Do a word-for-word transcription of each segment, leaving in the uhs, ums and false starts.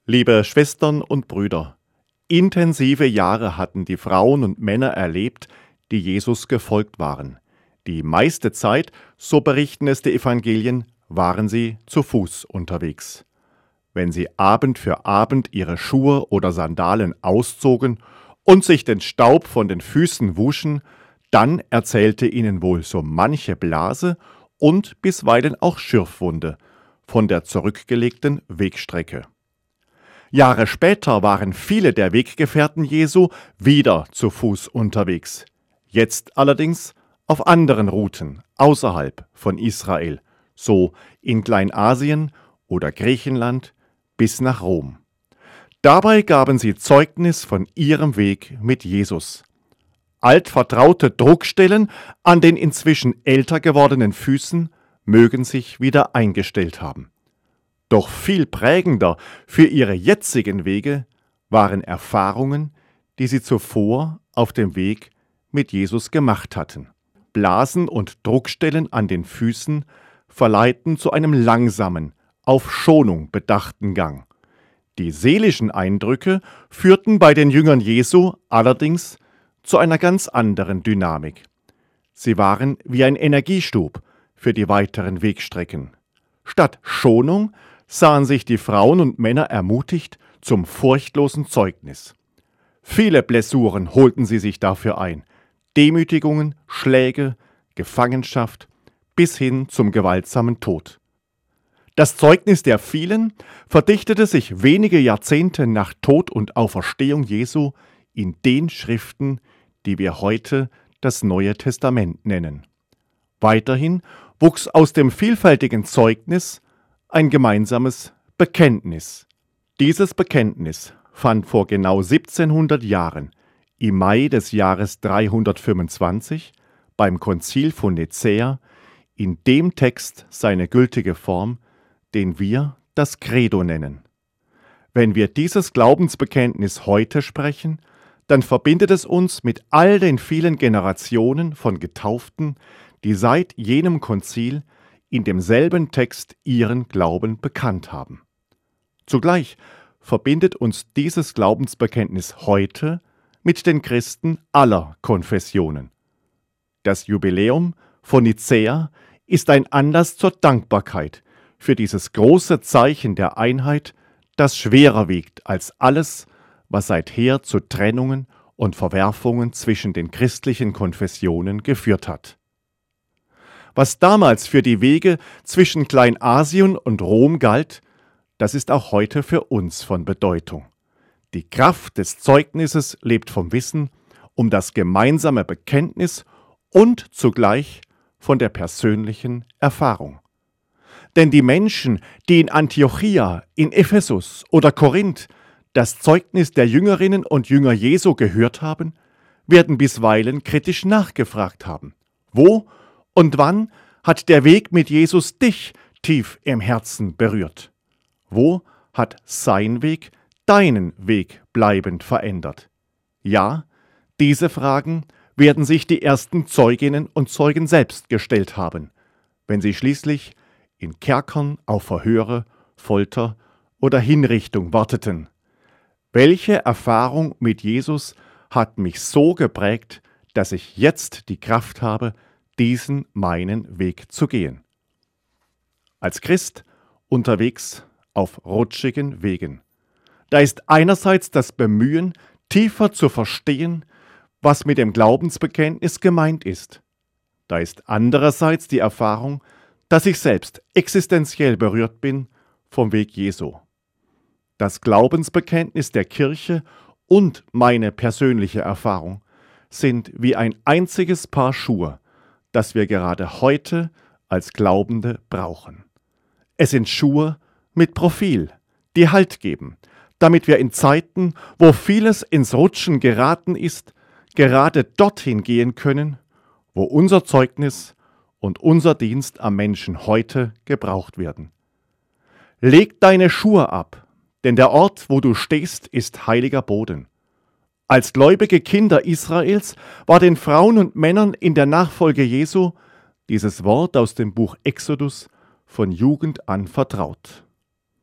Liebe Schwestern und Brüder, intensive Jahre hatten die Frauen und Männer erlebt, die Jesus gefolgt waren. Die meiste Zeit, so berichten es die Evangelien, waren sie zu Fuß unterwegs. Wenn sie Abend für Abend ihre Schuhe oder Sandalen auszogen und sich den Staub von den Füßen wuschen, dann erzählte ihnen wohl so manche Blase und bisweilen auch Schürfwunde von der zurückgelegten Wegstrecke. Jahre später waren viele der Weggefährten Jesu wieder zu Fuß unterwegs. Jetzt allerdings auf anderen Routen außerhalb von Israel, so in Kleinasien oder Griechenland bis nach Rom. Dabei gaben sie Zeugnis von ihrem Weg mit Jesus. Altvertraute Druckstellen an den inzwischen älter gewordenen Füßen mögen sich wieder eingestellt haben. Doch viel prägender für ihre jetzigen Wege waren Erfahrungen, die sie zuvor auf dem Weg mit Jesus gemacht hatten. Blasen und Druckstellen an den Füßen verleiten zu einem langsamen, auf Schonung bedachten Gang. Die seelischen Eindrücke führten bei den Jüngern Jesu allerdings zu einer ganz anderen Dynamik. Sie waren wie ein Energiestub für die weiteren Wegstrecken. Statt Schonung sahen sich die Frauen und Männer ermutigt zum furchtlosen Zeugnis. Viele Blessuren holten sie sich dafür ein. Demütigungen, Schläge, Gefangenschaft bis hin zum gewaltsamen Tod. Das Zeugnis der vielen verdichtete sich wenige Jahrzehnte nach Tod und Auferstehung Jesu in den Schriften, die wir heute das Neue Testament nennen. Weiterhin wuchs aus dem vielfältigen Zeugnis ein gemeinsames Bekenntnis. Dieses Bekenntnis fand vor genau siebzehnhundert Jahren im Mai des Jahres dreihundertfünfundzwanzig beim Konzil von Nicäa in dem Text seine gültige Form, den wir das Credo nennen. Wenn wir dieses Glaubensbekenntnis heute sprechen, dann verbindet es uns mit all den vielen Generationen von Getauften, die seit jenem Konzil in demselben Text ihren Glauben bekannt haben. Zugleich verbindet uns dieses Glaubensbekenntnis heute mit den Christen aller Konfessionen. Das Jubiläum von Nicäa ist ein Anlass zur Dankbarkeit für dieses große Zeichen der Einheit, das schwerer wiegt als alles, was seither zu Trennungen und Verwerfungen zwischen den christlichen Konfessionen geführt hat. Was damals für die Wege zwischen Kleinasien und Rom galt, das ist auch heute für uns von Bedeutung. Die Kraft des Zeugnisses lebt vom Wissen um das gemeinsame Bekenntnis und zugleich von der persönlichen Erfahrung. Denn die Menschen, die in Antiochia, in Ephesus oder Korinth das Zeugnis der Jüngerinnen und Jünger Jesu gehört haben, werden bisweilen kritisch nachgefragt haben: Wo und wann hat der Weg mit Jesus dich tief im Herzen berührt? Wo hat sein Weg deinen Weg bleibend verändert? Ja, diese Fragen werden sich die ersten Zeuginnen und Zeugen selbst gestellt haben, wenn sie schließlich in Kerkern auf Verhöre, Folter oder Hinrichtung warteten. Welche Erfahrung mit Jesus hat mich so geprägt, dass ich jetzt die Kraft habe, diesen meinen Weg zu gehen? Als Christ unterwegs auf rutschigen Wegen. Da ist einerseits das Bemühen, tiefer zu verstehen, was mit dem Glaubensbekenntnis gemeint ist. Da ist andererseits die Erfahrung, dass ich selbst existenziell berührt bin vom Weg Jesu. Das Glaubensbekenntnis der Kirche und meine persönliche Erfahrung sind wie ein einziges Paar Schuhe, das wir gerade heute als Glaubende brauchen. Es sind Schuhe mit Profil, die Halt geben, damit wir in Zeiten, wo vieles ins Rutschen geraten ist, gerade dorthin gehen können, wo unser Zeugnis und unser Dienst am Menschen heute gebraucht werden. Leg deine Schuhe ab, denn der Ort, wo du stehst, ist heiliger Boden. Als gläubige Kinder Israels war den Frauen und Männern in der Nachfolge Jesu dieses Wort aus dem Buch Exodus von Jugend an vertraut.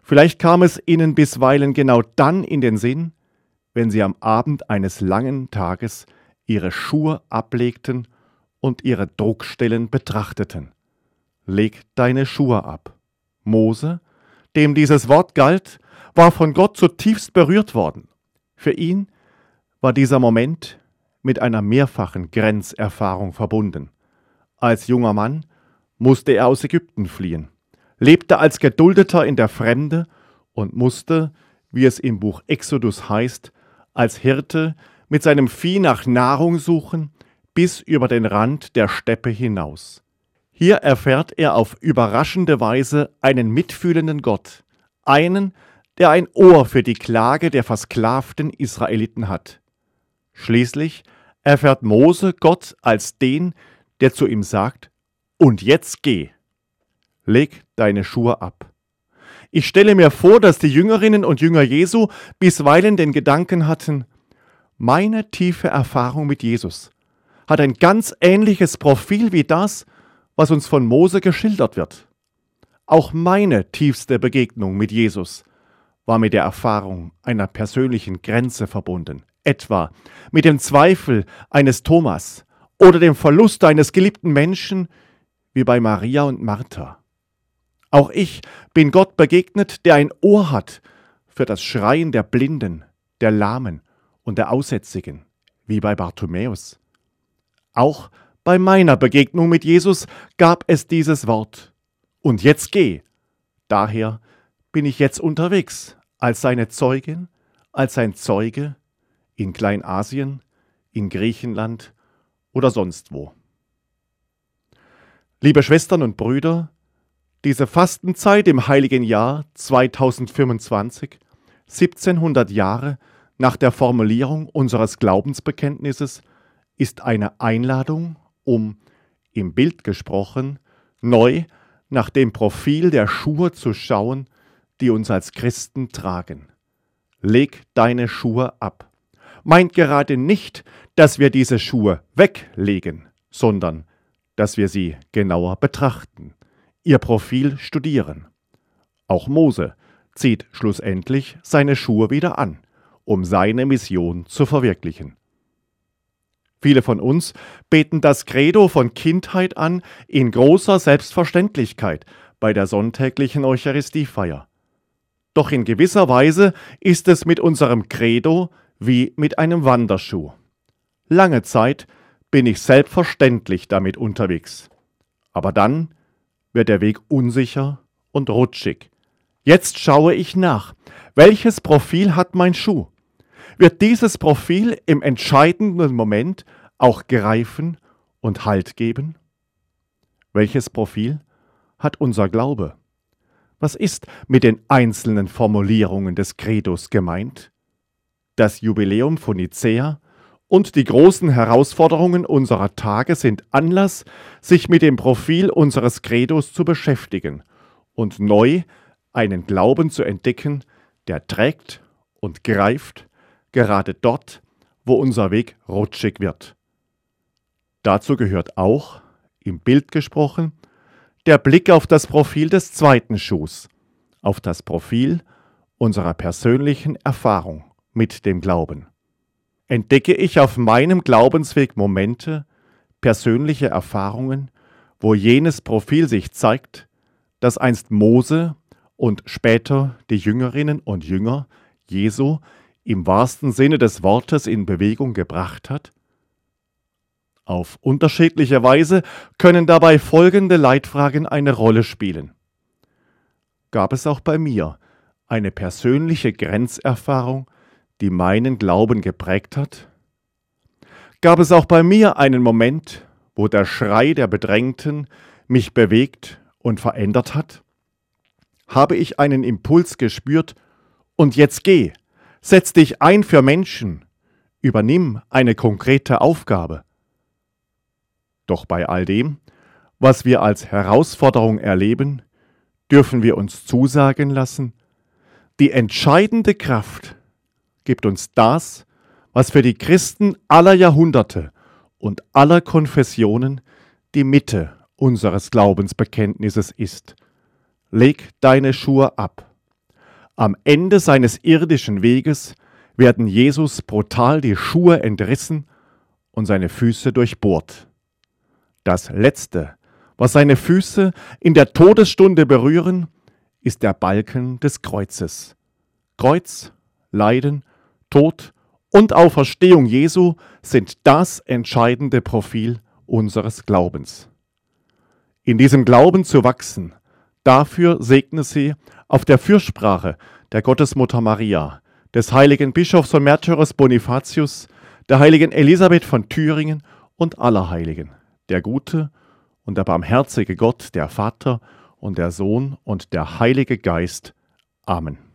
Vielleicht kam es ihnen bisweilen genau dann in den Sinn, wenn sie am Abend eines langen Tages ihre Schuhe ablegten und ihre Druckstellen betrachteten. Leg deine Schuhe ab. Mose, dem dieses Wort galt, war von Gott zutiefst berührt worden. Für ihn war dieser Moment mit einer mehrfachen Grenzerfahrung verbunden. Als junger Mann musste er aus Ägypten fliehen, lebte als Geduldeter in der Fremde und musste, wie es im Buch Exodus heißt, als Hirte mit seinem Vieh nach Nahrung suchen, bis über den Rand der Steppe hinaus. Hier erfährt er auf überraschende Weise einen mitfühlenden Gott, einen, der ein Ohr für die Klage der versklavten Israeliten hat. Schließlich erfährt Mose Gott als den, der zu ihm sagt: Und jetzt geh, leg deine Schuhe ab. Ich stelle mir vor, dass die Jüngerinnen und Jünger Jesu bisweilen den Gedanken hatten: Meine tiefe Erfahrung mit Jesus hat ein ganz ähnliches Profil wie das, was uns von Mose geschildert wird. Auch meine tiefste Begegnung mit Jesus war mit der Erfahrung einer persönlichen Grenze verbunden, etwa mit dem Zweifel eines Thomas oder dem Verlust eines geliebten Menschen wie bei Maria und Martha. Auch ich bin Gott begegnet, der ein Ohr hat für das Schreien der Blinden, der Lahmen und der Aussätzigen, wie bei Bartimäus. Auch bei meiner Begegnung mit Jesus gab es dieses Wort: Und jetzt geh. Daher bin ich jetzt unterwegs, als seine Zeugin, als sein Zeuge, in Kleinasien, in Griechenland oder sonst wo. Liebe Schwestern und Brüder, diese Fastenzeit im heiligen Jahr zweitausendfünfundzwanzig, siebzehnhundert Jahre nach der Formulierung unseres Glaubensbekenntnisses, ist eine Einladung, um, im Bild gesprochen, neu nach dem Profil der Schuhe zu schauen, die uns als Christen tragen. Leg deine Schuhe ab. Meint gerade nicht, dass wir diese Schuhe weglegen, sondern dass wir sie genauer betrachten, ihr Profil studieren. Auch Mose zieht schlussendlich seine Schuhe wieder an, um seine Mission zu verwirklichen. Viele von uns beten das Credo von Kindheit an in großer Selbstverständlichkeit bei der sonntäglichen Eucharistiefeier. Doch in gewisser Weise ist es mit unserem Credo wie mit einem Wanderschuh. Lange Zeit bin ich selbstverständlich damit unterwegs. Aber dann wird der Weg unsicher und rutschig. Jetzt schaue ich nach. Welches Profil hat mein Schuh? Wird dieses Profil im entscheidenden Moment auch greifen und Halt geben? Welches Profil hat unser Glaube? Was ist mit den einzelnen Formulierungen des Credos gemeint? Das Jubiläum von Nicäa und die großen Herausforderungen unserer Tage sind Anlass, sich mit dem Profil unseres Credos zu beschäftigen und neu einen Glauben zu entdecken, der trägt und greift, gerade dort, wo unser Weg rutschig wird. Dazu gehört auch, im Bild gesprochen, der Blick auf das Profil des zweiten Schuhs, auf das Profil unserer persönlichen Erfahrung mit dem Glauben. Entdecke ich auf meinem Glaubensweg Momente, persönliche Erfahrungen, wo jenes Profil sich zeigt, das einst Mose und später die Jüngerinnen und Jünger Jesu im wahrsten Sinne des Wortes in Bewegung gebracht hat? Auf unterschiedliche Weise können dabei folgende Leitfragen eine Rolle spielen. Gab es auch bei mir eine persönliche Grenzerfahrung, die meinen Glauben geprägt hat? Gab es auch bei mir einen Moment, wo der Schrei der Bedrängten mich bewegt und verändert hat? Habe ich einen Impuls gespürt: Und jetzt geh, setz dich ein für Menschen, übernimm eine konkrete Aufgabe? Doch bei all dem, was wir als Herausforderung erleben, dürfen wir uns zusagen lassen: Die entscheidende Kraft gibt uns das, was für die Christen aller Jahrhunderte und aller Konfessionen die Mitte unseres Glaubensbekenntnisses ist. Leg deine Schuhe ab. Am Ende seines irdischen Weges werden Jesus brutal die Schuhe entrissen und seine Füße durchbohrt. Das Letzte, was seine Füße in der Todesstunde berühren, ist der Balken des Kreuzes. Kreuz, Leiden, Tod und Auferstehung Jesu sind das entscheidende Profil unseres Glaubens. In diesem Glauben zu wachsen, dafür segne sie auf der Fürsprache der Gottesmutter Maria, des heiligen Bischofs und Märtyrers Bonifatius, der heiligen Elisabeth von Thüringen und aller Heiligen, der gute und der barmherzige Gott, der Vater und der Sohn und der Heilige Geist. Amen.